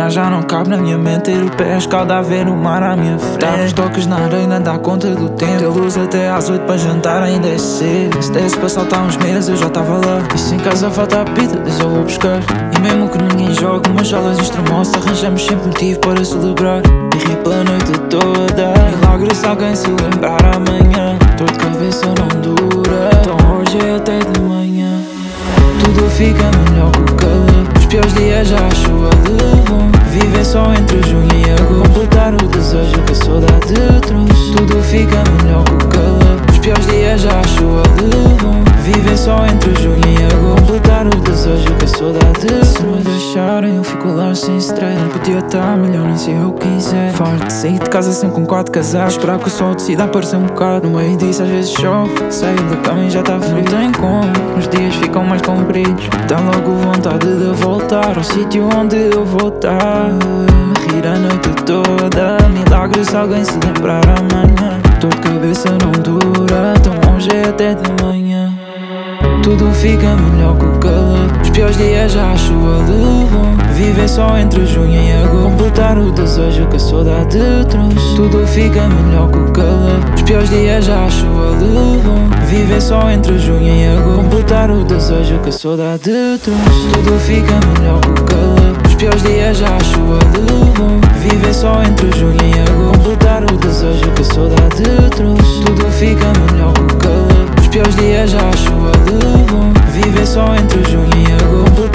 Menina, já não cabe na minha mente ter o pé escaldo a ver o mar à minha frente. Dá uns toques na areia, dá conta do tempo. Ter luz até às 8 para jantar ainda é cedo. Se desse para saltar uns meses eu já tava lá. E se em casa falta a pita, diz eu vou buscar. E mesmo que ninguém jogue umas jalas extremoças, arranjamos sempre motivo para celebrar. E rir pela noite toda. Milagre se alguém se lembrar amanhã. Dor de cabeça não dura, então hoje é até de manhã. Tudo fica melhor com o calor. Os piores dias já acho alivio. Viver só entre junho e agosto. Completar o desejo que a saudade trouxe. Tudo fica melhor com o calor. Os piores dias já acho alivio. Viver só entre junho e agosto. Completar o desejo que a saudade trouxe. Se me deixarem eu fico lá sem stress. Não podia estar melhor nem se eu quiser. Farto de sair de casa sempre com 4 casacos. Esperar que o sol decida aparecer um bocado. No meio disso às vezes chove. Saio da cama e já tá frio. Não tem como, os dias ficam mais compridos. Dá logo vontade de voltar ao sítio onde eu vou estar. Rir a noite toda. Milagre se alguém se lembrar amanhã. Dor de cabeça não dura, então hoje é até de manhã. Tudo fica melhor com o calor. Os piores dias já acho alivio. Viver só entre junho e agosto. Completar o desejo que a saudade trouxe. Tudo fica melhor com o calor. Os piores dias já acho alivio. Viver só entre junho e agosto. Completar o desejo que a saudade trouxe. Tudo fica melhor com o calor. Os piores dias já acho alivio. Viver só entre junho e agosto. Completar o desejo que a saudade trouxe. Tudo fica melhor com o calor. Os piores dias já acho alivio. Viver só entre junho e agosto.